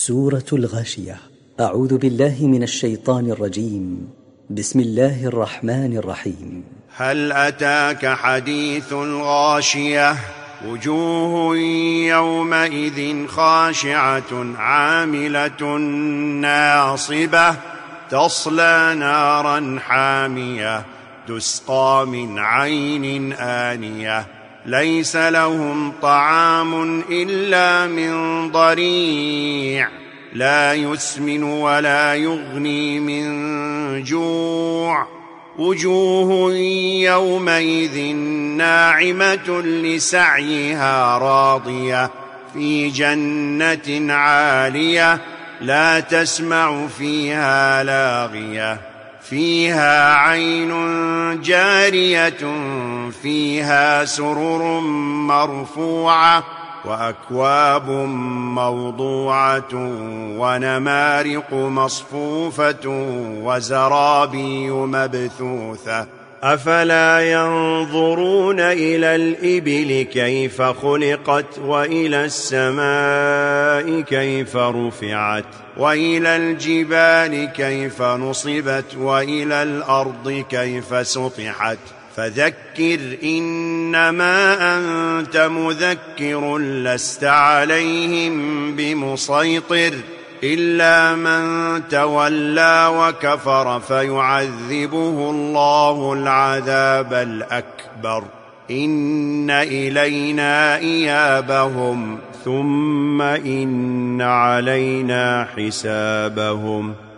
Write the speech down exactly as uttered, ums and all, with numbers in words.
سورة الغاشية. أعوذ بالله من الشيطان الرجيم. بسم الله الرحمن الرحيم. هل أتاك حديث الغاشية وجوه يومئذ خاشعة عاملة ناصبة تصلى نارا حامية تسقى من عين آنية ليس لهم طعام إلا من ضريع لا يسمن ولا يغني من جوع وجوه يومئذ ناعمة لسعيها راضية في جنة عالية لا تسمع فيها لاغية فيها عين جارية فيها سرر مرفوعة وأكواب موضوعة ونمارق مصفوفة وزرابي مبثوثة أفلا ينظرون إلى الإبل كيف خلقت وإلى السماء كيف رفعت وإلى الجبال كيف نصبت وإلى الأرض كيف سطحت فذكر إنما أنت مذكر لست عليهم بمسيطر إلا من تولى وكفر فيعذبه الله العذاب الأكبر إن إلينا إيابهم ثم إن علينا حسابهم.